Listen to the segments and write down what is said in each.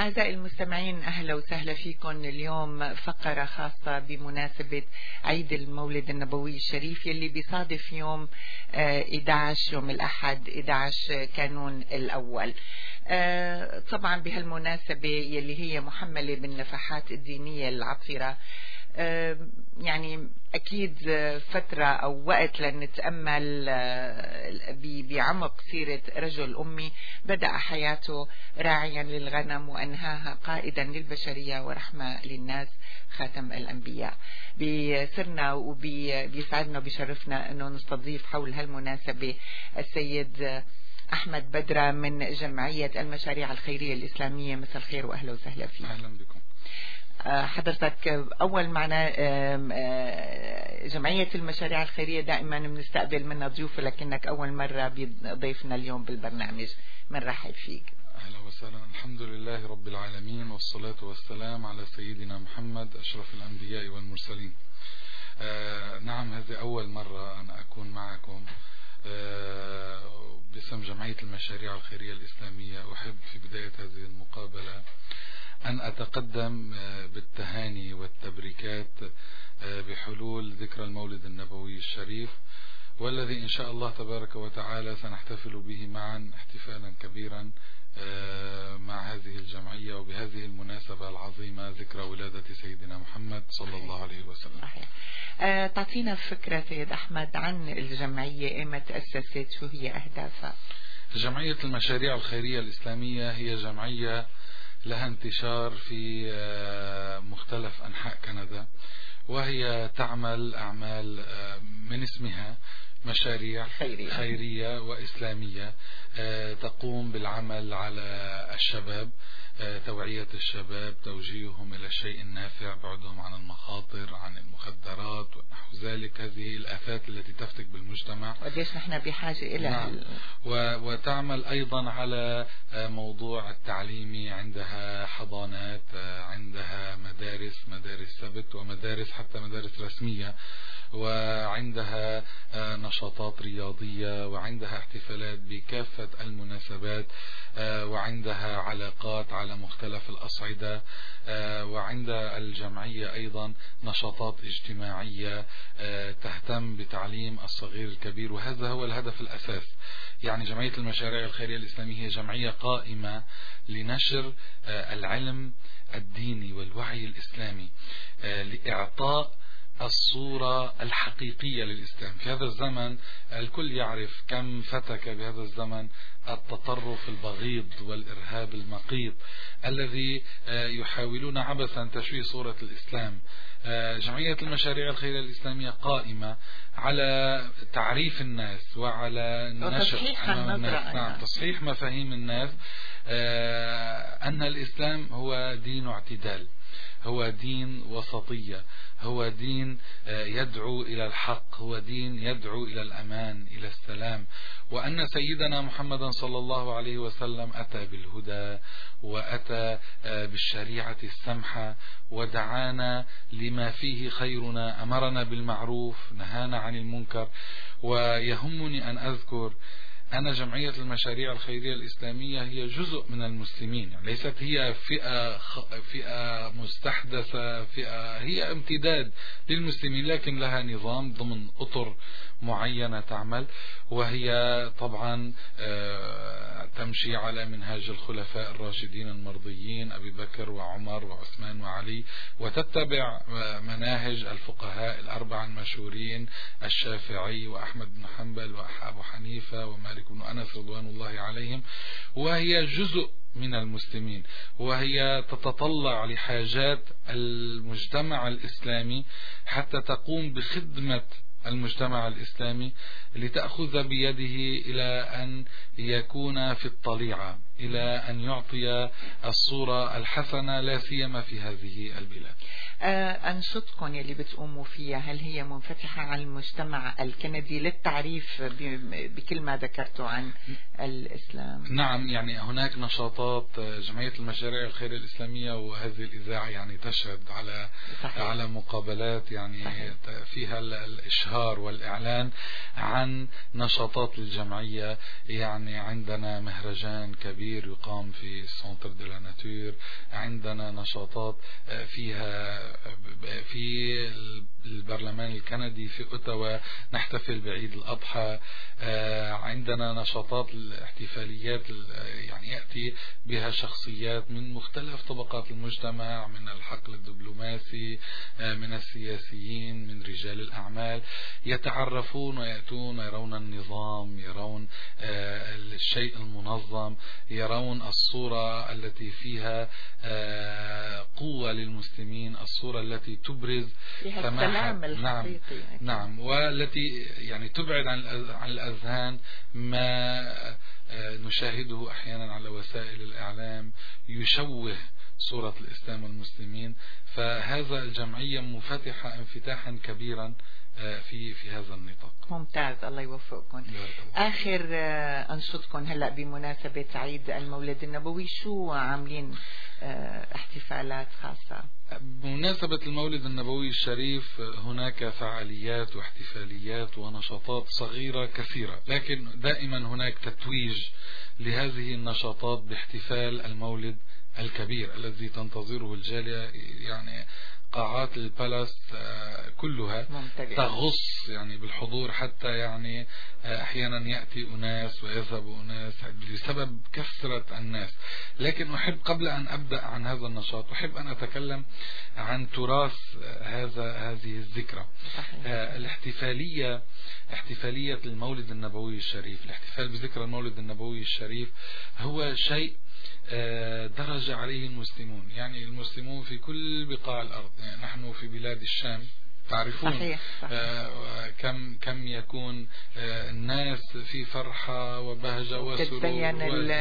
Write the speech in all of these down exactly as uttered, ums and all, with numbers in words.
أعزائي المستمعين، أهلا وسهلا فيكم. اليوم فقرة خاصة بمناسبة عيد المولد النبوي الشريف يلي بيصادف يوم إحدى عشر يوم الأحد إحدى عشر كانون الأول. طبعا بهالمناسبة يلي هي محملة بالنفحات الدينية العطرة، يعني أكيد فترة أو وقت لنتأمل بعمق سيرة رجل أمي بدأ حياته راعيا للغنم وأنهاها قائدا للبشرية ورحمة للناس، خاتم الأنبياء. بيسرنا وبيسعدنا وبيشرفنا أنه نستضيف حول هالمناسبة السيد أحمد بدرة من جمعية المشاريع الخيرية الإسلامية. مساء الخير وأهلا وسهلا فيك. أهلا بكم. حضرتك أول معنا جمعية المشاريع الخيرية دائما بنستقبل منها ضيوف، لكنك أول مرة ضيفنا اليوم بالبرنامج، بنرحب فيك. أهلا وسهلا. الحمد لله رب العالمين، والصلاة والسلام على سيدنا محمد أشرف الأنبياء والمرسلين. آه نعم، هذه أول مرة أنا أكون معكم آه باسم جمعية المشاريع الخيرية الإسلامية. أحب في بداية هذه المقابلة أن أتقدم بالتهاني والتبريكات بحلول ذكرى المولد النبوي الشريف، والذي إن شاء الله تبارك وتعالى سنحتفل به معا احتفالا كبيرا مع هذه الجمعية وبهذه المناسبة العظيمة، ذكرى ولادة سيدنا محمد صلى الله عليه وسلم. صحيح. أه تعطينا فكرة سيد أحمد عن الجمعية، إيمتى تأسست، شو هي أهدافها؟ جمعية المشاريع الخيرية الإسلامية هي جمعية لها انتشار في مختلف أنحاء كندا، وهي تعمل أعمال من اسمها مشاريع خيرية, خيرية وإسلامية، تقوم بالعمل على الشباب، توعية الشباب، توجيههم إلى الشيء النافع، بعدهم عن المخاطر، عن المخدرات ونحو ذلك، هذه الآفات التي تفتك بالمجتمع وديش نحن بحاجة إلى. نعم. وتعمل أيضا على موضوع التعليمي، عندها حضانات، عندها مدارس مدارس سبت ومدارس حتى مدارس رسمية، وعندها نشاطات رياضية، وعندها احتفالات بكافة المناسبات، وعندها علاقات على مختلف الأصعدة، وعند الجمعية أيضا نشاطات اجتماعية تهتم بتعليم الصغير الكبير، وهذا هو الهدف الأساس. يعني جمعية المشاريع الخيرية الإسلامية هي جمعية قائمة لنشر العلم الديني والوعي الإسلامي، لإعطاء الصورة الحقيقية للإسلام. في هذا الزمن الكل يعرف كم فتك بهذا الزمن التطرف البغيض والإرهاب المقيت الذي يحاولون عبثا تشويه صورة الإسلام. جمعية المشاريع الخيرية الإسلامية قائمة على تعريف الناس وعلى نشر الناس، نعم، تصحيح مفاهيم الناس أن الإسلام هو دين اعتدال، هو دين وسطية، هو دين يدعو إلى الحق، هو دين يدعو إلى الأمان، إلى السلام، وأن سيدنا محمد صلى الله عليه وسلم أتى بالهدى وأتى بالشريعة السمحة ودعانا لما فيه خيرنا، أمرنا بالمعروف، نهانا عن المنكر. ويهمني أن أذكر أن جمعية المشاريع الخيرية الإسلامية هي جزء من المسلمين، يعني ليست هي فئة فئة مستحدثة، فئة هي امتداد للمسلمين، لكن لها نظام ضمن أطر معينة تعمل، وهي طبعا تمشي على منهاج الخلفاء الراشدين المرضيين أبي بكر وعمر وعثمان وعلي، وتتبع مناهج الفقهاء الأربعة المشهورين، الشافعي وأحمد بن حنبل وأبو حنيفة ومالك بن أنس رضوان الله عليهم، وهي جزء من المسلمين، وهي تتطلع لحاجات المجتمع الإسلامي حتى تقوم بخدمة المجتمع الإسلامي، لتأخذ بيده إلى أن يكون في الطليعة، إلى أن يعطي الصورة الحسنة، لا سيما في هذه البلاد. أنشطكم يلي بتقوموا فيها، هل هي منفتحة على المجتمع الكندي للتعريف بكل ما ذكرته عن الإسلام؟ نعم، يعني هناك نشاطات جمعية المشاريع الخيرية الإسلامية، وهذه الإذاعة يعني تشهد على صحيح. على مقابلات يعني صحيح. فيها الإشهار والإعلان عن نشاطات الجمعية. يعني عندنا مهرجان كبير كبير يقام في سنتر دي لا ناتور. عندنا نشاطات فيها في البرلمان الكندي في أوتاوا نحتفل بعيد الأضحى. عندنا نشاطات الاحتفاليات يعني يأتي بها شخصيات من مختلف طبقات المجتمع، من الحقل الدبلوماسي، من السياسيين، من رجال الأعمال، يتعرفون ويأتون يرون النظام، يرون الشيء المنظم، يرون الصورة التي فيها قوة للمسلمين، الصورة التي تبرز السلام الحقيقي. نعم, نعم والتي يعني تبعد عن الأذهان ما نشاهده أحيانا على وسائل الإعلام يشوه صورة الإسلام والمسلمين. فهذا الجمعية مفتحة انفتاحا كبيرا في في هذا النطاق. ممتاز، الله يوفقكم. آخر أنشطكم هلأ بمناسبة عيد المولد النبوي، شو عاملين احتفالات خاصة؟ بمناسبة المولد النبوي الشريف هناك فعاليات واحتفاليات ونشاطات صغيرة كثيرة، لكن دائما هناك تتويج لهذه النشاطات باحتفال المولد الكبير الذي تنتظره الجالية. يعني قاعات البالاس كلها تغص يعني بالحضور، حتى يعني أحيانا يأتي أناس ويذهب أناس بسبب كثرة الناس. لكن أحب قبل أن أبدأ عن هذا النشاط أحب أن أتكلم عن تراث هذا هذه الذكرى. الاحتفالية احتفالية المولد النبوي الشريف، الاحتفال بذكرى المولد النبوي الشريف هو شيء درج عليه المسلمون. يعني المسلمون في كل بقاع الأرض، يعني نحن في بلاد الشام تعرفون صحيح صحيح. آه كم كم يكون آه الناس في فرحة وبهجة وسرور، تتزين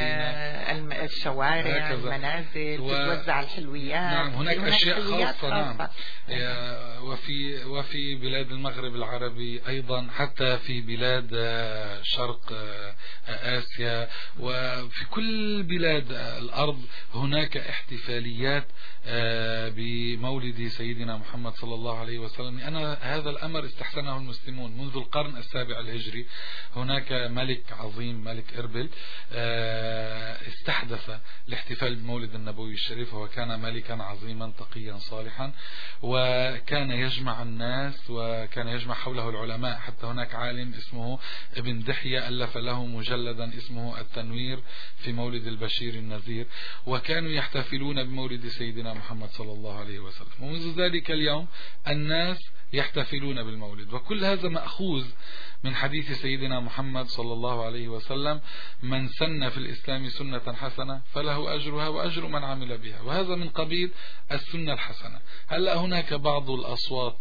الشوارع، المنازل، و... تتوزع الحلويات. نعم هناك أشياء خاصة. نعم وفي وفي بلاد المغرب العربي أيضا، حتى في بلاد شرق آسيا وفي كل بلاد الأرض هناك احتفاليات بمولد سيدنا محمد صلى الله عليه وسلم. أنا هذا الأمر استحسنه المسلمون منذ القرن السابع الهجري. هناك ملك عظيم، ملك إربل، استحدث الاحتفال بمولد النبوي الشريف. هو كان ملكا عظيما تقيا صالحا، وكان يجمع الناس وكان يجمع حوله العلماء. حتى هناك عالم اسمه ابن دحية ألف له مجلدا اسمه التنوير في مولد البشير النذير، وكانوا يحتفلون بمولد سيدنا محمد صلى الله عليه وسلم. ومنذ ذلك اليوم الناس يحتفلون بالمولد، وكل هذا مأخوذ من حديث سيدنا محمد صلى الله عليه وسلم: من سن في الإسلام سنة حسنة فله أجرها وأجر من عمل بها. وهذا من قبيل السنة الحسنة. هلأ هناك بعض الأصوات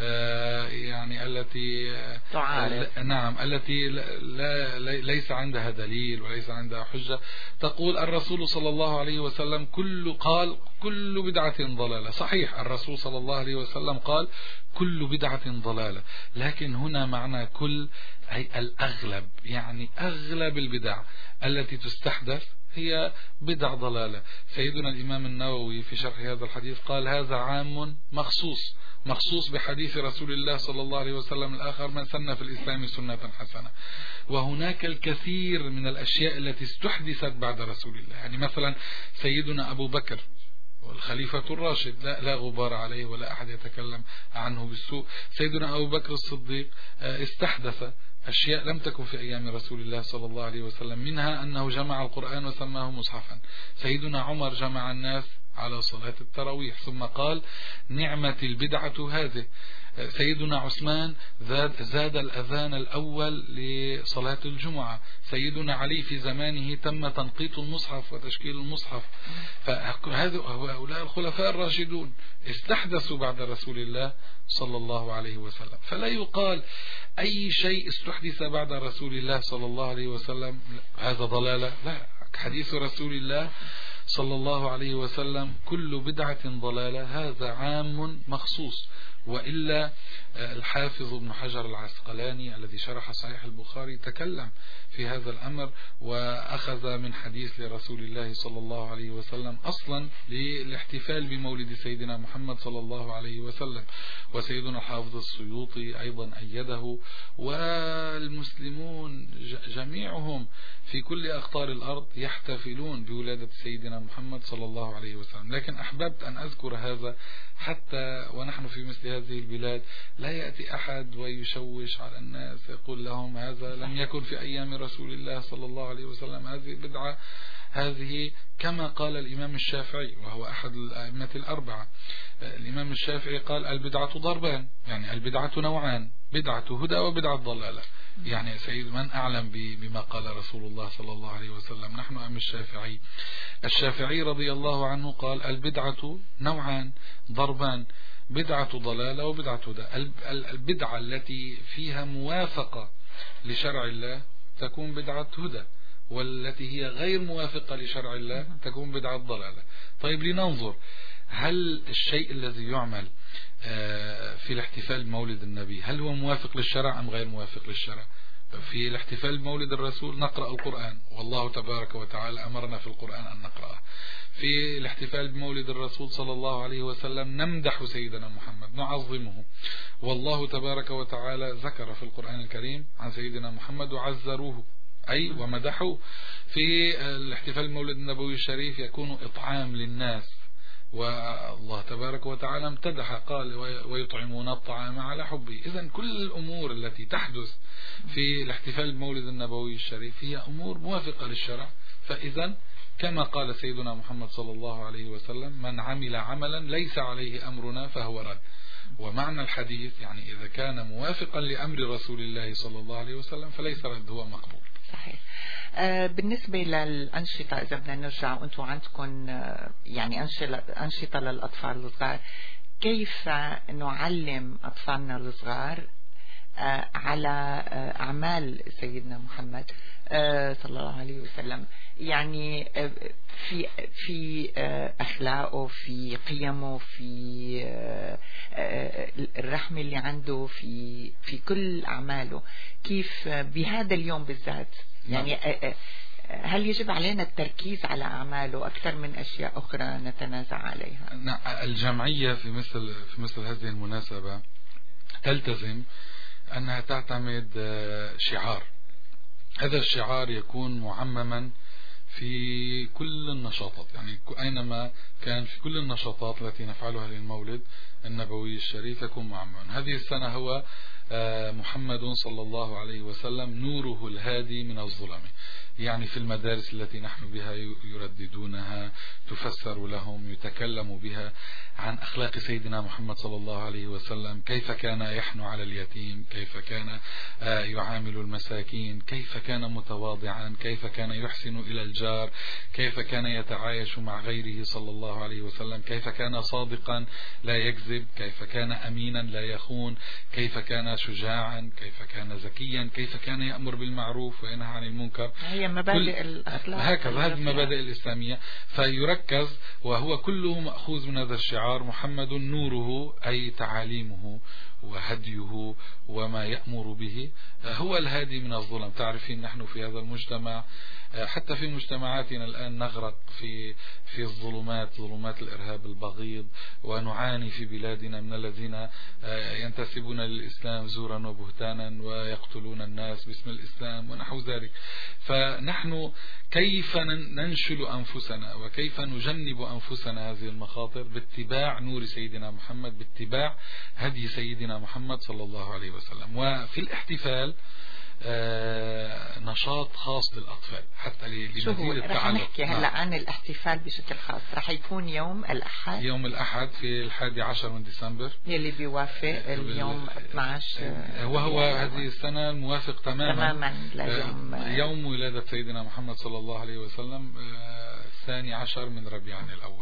يعني التي تعارف. نعم التي لا ليس عندها دليل وليس عندها حجة، تقول الرسول صلى الله عليه وسلم كل قال كل بدعة ضلالة. صحيح، الرسول صلى الله عليه وسلم قال كل بدعة ضلالة، لكن هنا معنى كل أي الأغلب، يعني أغلب البدع التي تستحدث هي بدع ضلالة. سيدنا الإمام النووي في شرح هذا الحديث قال هذا عام مخصوص مخصوص بحديث رسول الله صلى الله عليه وسلم الآخر: من سن في الإسلام سنة حسنة. وهناك الكثير من الأشياء التي استحدثت بعد رسول الله. يعني مثلا سيدنا أبو بكر والخليفة الراشد لا, لا غبار عليه ولا أحد يتكلم عنه بالسوء. سيدنا أبو بكر الصديق استحدث أشياء لم تكن في أيام رسول الله صلى الله عليه وسلم، منها أنه جمع القرآن وسماه مصحفا. سيدنا عمر جمع الناس على صلاة التراويح ثم قال نعمة البدعة هذه. سيدنا عثمان زاد, زاد الأذان الأول لصلاة الجمعة. سيدنا علي في زمانه تم تنقيط المصحف وتشكيل المصحف. فهؤلاء الخلفاء الراشدون استحدثوا بعد رسول الله صلى الله عليه وسلم. فلا يقال أي شيء استحدث بعد رسول الله صلى الله عليه وسلم هذا ضلالة. لا، حديث رسول الله صلى الله عليه وسلم كل بدعة ضلالة، هذا عام مخصوص. وإلا الحافظ ابن حجر العسقلاني الذي شرح صحيح البخاري تكلم في هذا الأمر، وأخذ من حديث لرسول الله صلى الله عليه وسلم أصلا للاحتفال بمولد سيدنا محمد صلى الله عليه وسلم. وسيدنا الحافظ السيوطي أيضا أيده، والمسلمون جميعهم في كل أقطار الأرض يحتفلون بولادة سيدنا محمد صلى الله عليه وسلم. لكن أحببت أن أذكر هذا حتى ونحن في مثل هذه البلاد لا يأتي أحد ويشوش على الناس يقول لهم هذا لم يكن في أيام رسول الله صلى الله عليه وسلم، هذه بدعة. هذه كما قال الإمام الشافعي وهو أحد الأئمة الأربعة، الإمام الشافعي قال البدعة ضربان، يعني البدعة نوعان، بدعة هدى وبدعة ضلالة. يعني سيد من أعلم بما قال رسول الله صلى الله عليه وسلم؟ نحن أم الشافعي؟ الشافعي رضي الله عنه قال البدعة نوعان ضربان، بدعة ضلالة وبدعة هدى. البدعة التي فيها موافقة لشرع الله تكون بدعة هدى، والتي هي غير موافقة لشرع الله تكون بدعة ضلالة. طيب لننظر هل الشيء الذي يعمل في الاحتفال بمولد النبي هل هو موافق للشرع أم غير موافق للشرع؟ في الاحتفال بمولد الرسول نقرأ القرآن، والله تبارك وتعالى أمرنا في القرآن أن نقرأه. في الاحتفال بمولد الرسول صلى الله عليه وسلم نمدح سيدنا محمد، نعظمه، والله تبارك وتعالى ذكر في القرآن الكريم عن سيدنا محمد وعزروه أي ومدحوه. في الاحتفال بمولد النبوي الشريف يكون إطعام للناس، والله تبارك وتعالى امتدح قال ويطعمون الطعام على حبه. إذن كل الأمور التي تحدث في الاحتفال بمولد النبوي الشريف هي أمور موافقة للشرع. فإذا كما قال سيدنا محمد صلى الله عليه وسلم من عمل عملا ليس عليه أمرنا فهو رد. ومعنى الحديث يعني إذا كان موافقا لأمر رسول الله صلى الله عليه وسلم فليس رد، هو مقبول. صحيح. آه بالنسبة للأنشطة إذا بدنا نرجع وأنتم عندكم آه يعني أنشطة للأطفال الصغار، كيف نعلم أطفالنا الصغار آه على آه أعمال سيدنا محمد آه صلى الله عليه وسلم، يعني آه في في آه أخلاقه، في قيمه، في آه آه الرحمة اللي عنده، في في كل أعماله، كيف بهذا اليوم بالذات يعني آه هل يجب علينا التركيز على أعماله أكثر من أشياء أخرى نتنازع عليها؟ الجمعية في مثل في مثل هذه المناسبة تلتزم أنها تعتمد شعار، هذا الشعار يكون معمما في كل النشاطات، يعني أينما كان في كل النشاطات التي نفعلها للمولد النبوي الشريف يكون معمما. هذه السنة هو محمد صلى الله عليه وسلم نوره الهادي من الظلم، يعني في المدارس التي نحن بها يرددونها، تفسر لهم، يتكلم بها عن أخلاق سيدنا محمد صلى الله عليه وسلم، كيف كان يحنو على اليتيم، كيف كان يعامل المساكين، كيف كان متواضعا، كيف كان يحسن إلى الجار، كيف كان يتعايش مع غيره صلى الله عليه وسلم، كيف كان صادقا لا يكذب، كيف كان أمينا لا يخون، كيف كان شجاعا، كيف كان ذكيا، كيف كان يأمر بالمعروف وينهى عن المنكر. هي مبادئ الأخلاق هكذا هذه المبادئ الإسلامية. فيركز وهو كله مأخوذ من هذا الشعار محمد نوره أي تعاليمه وهديه وما يأمر به هو الهادي من الظلم. تعرفين نحن في هذا المجتمع حتى في مجتمعاتنا الآن نغرق في في الظلمات، ظلمات الإرهاب البغيض، ونعاني في بلادنا من الذين ينتسبون للإسلام زورا وبهتانا ويقتلون الناس باسم الإسلام ونحو ذلك. فنحن كيف ننشل أنفسنا وكيف نجنب أنفسنا هذه المخاطر؟ باتباع نور سيدنا محمد، باتباع هدي سيدنا محمد صلى الله عليه وسلم. وفي الاحتفال آه نشاط خاص للأطفال حتى لمزيد التعلق. رح نحكي هلا عن الاحتفال بشكل خاص. رح يكون يوم الأحد يوم الأحد في الحادي عشر من ديسمبر يلي بيوافق اليوم اثنعش وهو هذه السنة موافق تماما تماما ليوم يوم ولادة سيدنا محمد صلى الله عليه وسلم الثاني عشر من ربيع الأول.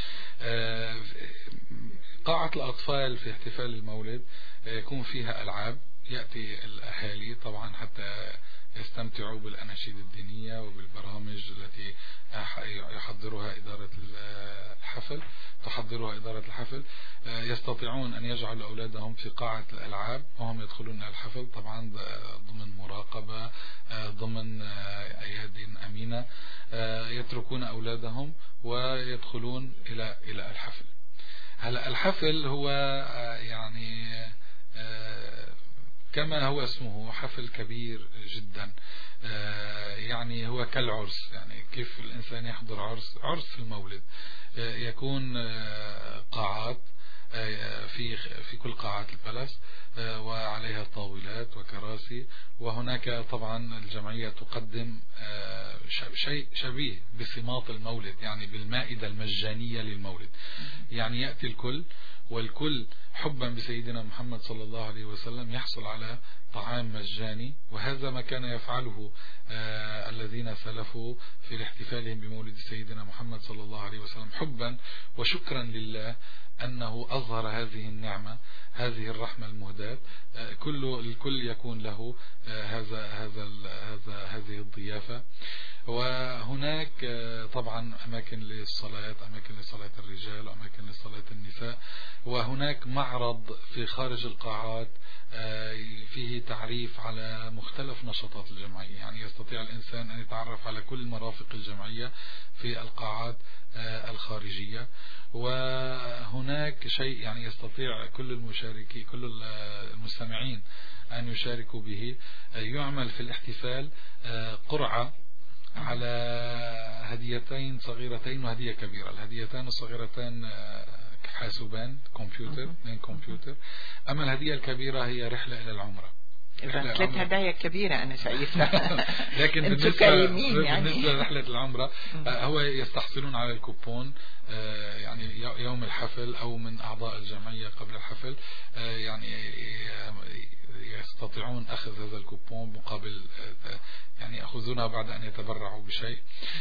قاعة الأطفال في احتفال المولد يكون فيها ألعاب، يأتي الأهالي طبعا حتى يستمتعوا بالأناشيد الدينية وبالبرامج التي يحضرها إدارة الحفل تحضرها إدارة الحفل. يستطيعون أن يجعلوا أولادهم في قاعة الألعاب وهم يدخلون الحفل، طبعا ضمن مراقبة، ضمن أيادي أمينة. يتركون أولادهم ويدخلون إلى إلى الحفل. هلا الحفل هو يعني كما هو اسمه حفل كبير جدا، يعني هو كالعرس. يعني كيف الإنسان يحضر عرس عرس المولد، يكون قاعات في في كل قاعات البلس وعليها طاولات وكراسي، وهناك طبعا الجمعية تقدم شيء شبيه بصمات المولد، يعني بالمائدة المجانية للمولد. يعني يأتي الكل، والكل حبا بسيدنا محمد صلى الله عليه وسلم يحصل على طعام مجاني. وهذا ما كان يفعله آه الذين سلفوا في احتفالهم بمولد سيدنا محمد صلى الله عليه وسلم، حبا وشكرا لله أنه أظهر هذه النعمة، هذه الرحمة المهداة. آه كل الكل يكون له آه هذا هذا هذا هذه الضيافة. وهناك طبعا أماكن للصلاة، أماكن لصلاة الرجال وأماكن لصلاة النساء. وهناك معرض في خارج القاعات فيه تعريف على مختلف نشاطات الجمعية، يعني يستطيع الإنسان أن يتعرف على كل مرافق الجمعية في القاعات الخارجية. وهناك شيء يعني يستطيع كل المشاركين كل المستمعين أن يشاركوا به. يعمل في الاحتفال قرعة على هديتين صغيرتين وهدية كبيرة. الهديتان الصغيرتان حاسوبان كمبيوتر من كمبيوتر، أما الهدية الكبيرة هي رحلة إلى العمرة. ثلاث هدايا كبيرة أنا شايفها. لكن بالنسبة, بالنسبة لرحلة العمرة هو يستحصلون على الكوبون يعني يوم الحفل أو من أعضاء الجمعية قبل الحفل، يعني يستطيعون أخذ هذا الكوبون مقابل يعني يأخذونه بعد أن يتبرعوا بشيء،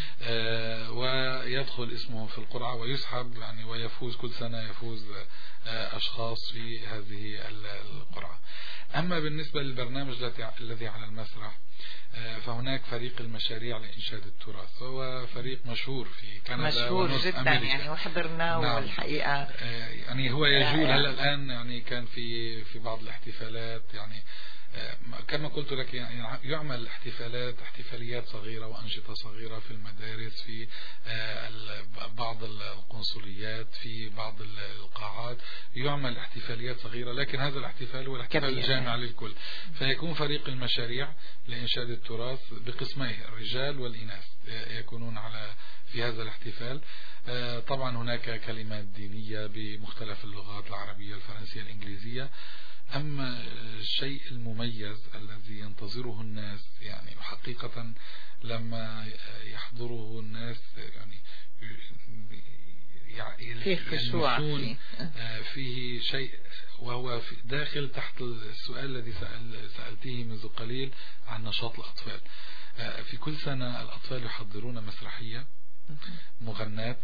ويدخل اسمه في القرعة ويسحب يعني ويفوز كل سنة يفوز أشخاص في هذه القرعة. أما بالنسبة للبرنامج الذي على المسرح فهناك فريق المشاريع لإنشاد التراث، هو فريق مشهور في كندا مشهور جدا أمريكا. يعني وحضرناه. نعم. والحقيقة يعني هو يجول هلا الآن، يعني كان في في بعض الاحتفالات، يعني كما قلت لك يعني يعمل احتفالات احتفاليات صغيرة وأنشطة صغيرة في المدارس، في بعض القنصليات، في بعض القاعات يعمل احتفاليات صغيرة، لكن هذا الاحتفال هو الاحتفال الجامع للكل. فيكون فريق المشاريع لإنشاد التراث بقسميه الرجال والإناث يكونون على في هذا الاحتفال. طبعا هناك كلمات دينية بمختلف اللغات العربية الفرنسية الإنجليزية. أما الشيء المميز الذي ينتظره الناس يعني حقيقة لما يحضره الناس يعني فيه خشوع فيه. فيه شيء، وهو في داخل تحت السؤال الذي سأل سألتيه منذ قليل عن نشاط الأطفال. في كل سنة الأطفال يحضرون مسرحية مغناة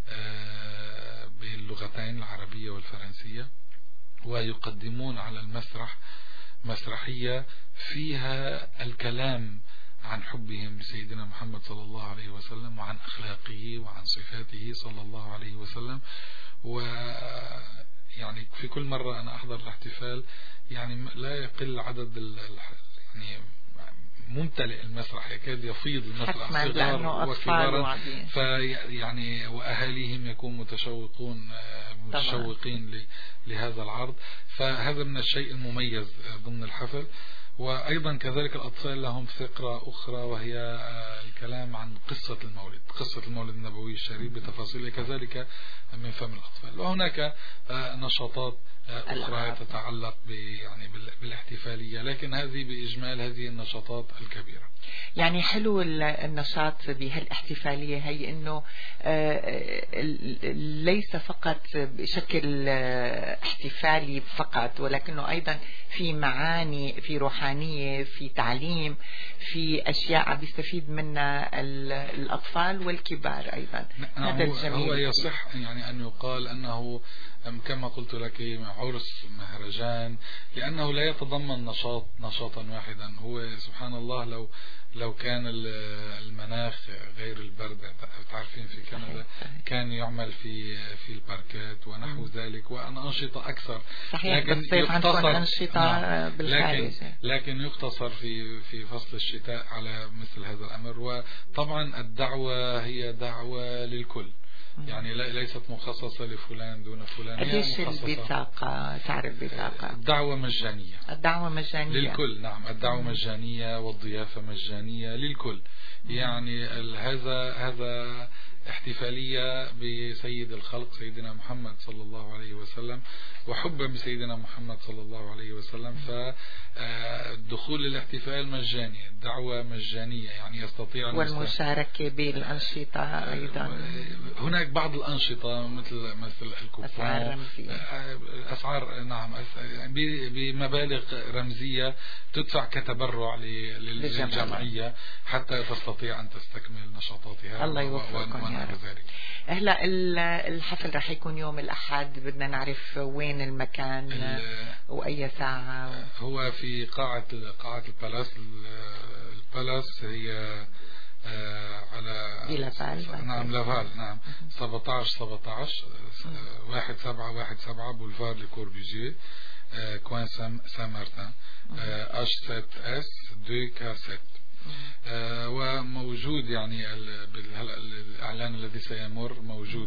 باللغتين العربية والفرنسية، ويقدمون على المسرح مسرحية فيها الكلام عن حبهم لسيدنا محمد صلى الله عليه وسلم وعن أخلاقه وعن صفاته صلى الله عليه وسلم. ويعني في كل مرة أنا أحضر الاحتفال يعني لا يقل عدد يعني ممتلئ المسرح، يكاد يفيض المسرح صغار وكبار، فيعني وأهاليهم يكون متشوقون متشوقين لهذا العرض. فهذا من الشيء المميز ضمن الحفل. وأيضا كذلك الأطفال لهم فقرة أخرى، وهي الكلام عن قصة المولد، قصة المولد النبوي الشريف بتفاصيله كذلك من فم الأطفال. وهناك نشاطات أخرى تتعلق يعني بالاحتفالية، لكن هذه بإجمال هذه النشاطات الكبيرة. يعني حلو النشاط بهالاحتفالية هي انه ليس فقط بشكل احتفالي فقط، ولكنه ايضا في معاني، في روحانية، في تعليم، في اشياء بيستفيد منها الاطفال والكبار ايضا. هذا الجميل. هو يصح يعني ان يقال انه كما قلت لك عرس مهرجان، لأنه لا يتضمن نشاط نشاطا واحدا. هو سبحان الله لو لو كان المناخ غير البرد، تعرفين في كندا كان يعمل في في الباركات ونحو ذلك وأنشطة أكثر. صحيح، لكن يقتصر أنشطة بالخارج، لكن لكن يقتصر في في فصل الشتاء على مثل هذا الأمر. وطبعا الدعوة هي دعوة للكل، يعني ليست مخصصة لفلان دون فلان. قديش البطاقة؟ تعرف بطاقة؟ الدعوة مجانية. الدعوة مجانية للكل، نعم. الدعوة مجانية والضيافة مجانية للكل. يعني هذا هذا احتفالية بسيد الخلق سيدنا محمد صلى الله عليه وسلم، وحبا بسيدنا محمد صلى الله عليه وسلم، فالدخول للاحتفال مجاني، الدعوة مجانية، يعني يستطيع والمشاركة بالأنشطة أيضا. هناك بعض الأنشطة مثل مثل الكوبون، أسعار رمزية، أسعار نعم بمبالغ رمزية تدفع كتبرع للجمعية حتى تستطيع أن تستكمل نشاطاتها. الله يوفقكم يا رب. هلا الحفل رح يكون يوم الأحد، بدنا نعرف وين المكان وأي ساعة. هو في قاعة قاعة البالاس. البالاس هي على لافال. نعم لافال، نعم. سبعة عشر سبعة عشر واحد سبعة واحد سبعة بولفار لكوربيجيه، كوين سان مارتن، اش سبعة اس اثنين كي سبعة. آه وموجود يعني الإعلان الذي سيمر موجود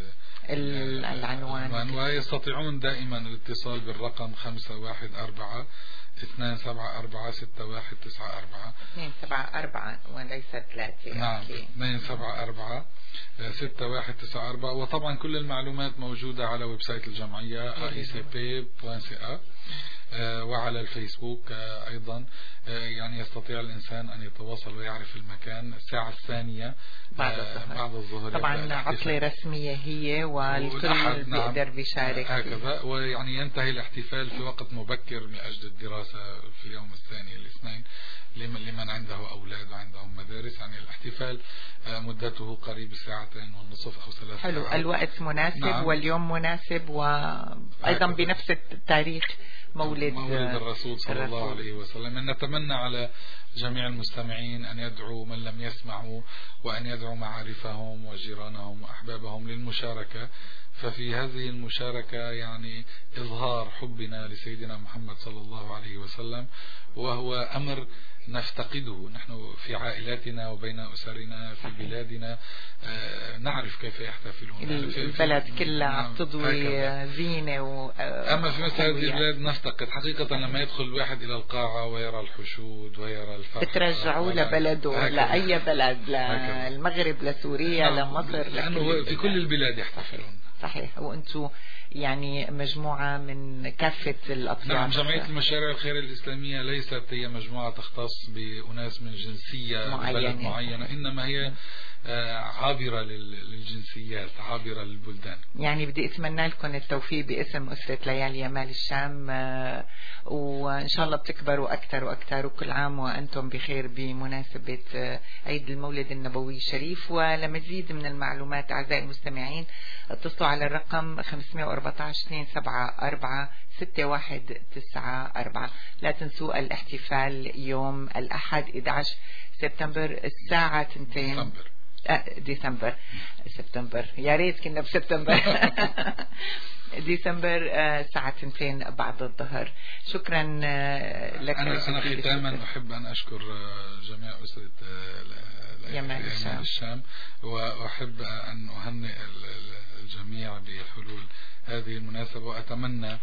العنوان، ويستطيعون دائما الاتصال بالرقم خمسة واحد أربعة اثنان سبعة أربعة ستة واحد تسعة أربعة اثنين سبعة أربعة وليس ثلاثة. نعم، اثنين سبعة أربعة ستة واحد تسعة أربعة. وطبعا كل المعلومات موجودة على ويب سايت الجمعية اي سي بي دوت سي إيه وعلى الفيسبوك أيضا. يعني يستطيع الإنسان أن يتواصل ويعرف المكان. الساعة الثانية بعد الظهر, بعد الظهر طبعا عطلة رسمية هي، والكل بيقدر بيشارك هكذا. ويعني ينتهي الاحتفال في وقت مبكر من أجل الدراسة في اليوم الثاني الاثنين لمن عنده أولاد وعندهم مدارس. يعني الاحتفال مدته قريب ساعتين ونصف أو ثلاث. حلو، الوقت مناسب. نعم. واليوم مناسب، وأيضا بنفس التاريخ مولد, مولد الرسول صلى الرسول. الله عليه وسلم. نتمنى على جميع المستمعين أن يدعوا من لم يسمعوا، وأن يدعوا معارفهم وجيرانهم وأحبابهم للمشاركة. ففي هذه المشاركة يعني إظهار حبنا لسيدنا محمد صلى الله عليه وسلم، وهو أمر نفتقده نحن في عائلاتنا وبين أسرنا في بلادنا. آه نعرف كيف يحتفلون. البلد كلها عم تضوي زينة و... أما في مثل هذه البلاد نفتقد حقيقة لما يدخل الواحد إلى القاعة ويرى الحشود ويرى الفرح. بترجعوا لبلده، لأي بلد، للمغرب، لسوريا، لمصر، لأنه في كل البلاد يحتفلون. صحيح. وأنتوا يعني مجموعة من كافة الأطياف. نعم، جمعية المشاريع الخيرية الإسلامية ليست هي مجموعة تختص بأناس من جنسية معينة, معينة إنما هي عابرة للجنسيات، عابرة للبلدان. يعني بدي أتمنى لكم التوفيق باسم أسرة ليالي يمال الشام، وإن شاء الله بتكبروا أكثر وأكثر، وكل عام وأنتم بخير بمناسبة عيد المولد النبوي الشريف. ولمزيد من المعلومات أعزائي المستمعين اتصلوا على الرقم خمسة أربعة عشر اثنين سبعة أربعة ستة واحد تسعة أربعة. لا تنسوا الاحتفال يوم الأحد أحد عشر سبتمبر الساعة اثنين ديسمبر سبتمبر يا ريت كنا بسبتمبر ديسمبر الساعة اثنين بعد الظهر. شكرا لك. أنا, أنا ختاما أحب أن أشكر جميع أسرة يمال الشام. الشام وأحب أن أهنئ الجميع بحلول هذه المناسبة، وأتمنى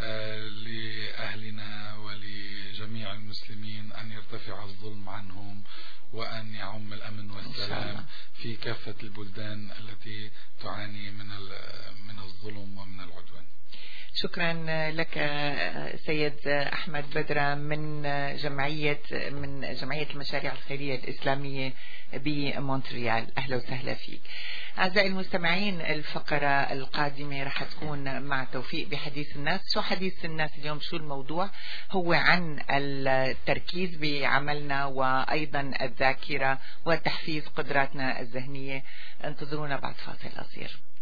لأهلنا ولجميع المسلمين أن يرتفع الظلم عنهم، وأن يعم الأمن والسلام في كافة البلدان التي تعاني من من الظلم ومن العدوان. شكرا لك سيد أحمد بدرة من جمعية من جمعية المشاريع الخيرية الإسلامية بمونتريال. أهلا وسهلا فيك. أعزائي المستمعين، الفقرة القادمة رح تكون مع توفيق بحديث الناس. شو حديث الناس اليوم؟ شو الموضوع؟ هو عن التركيز بعملنا، وأيضا الذاكرة وتحفيز قدراتنا الذهنية. انتظرونا بعد فاصل قصير.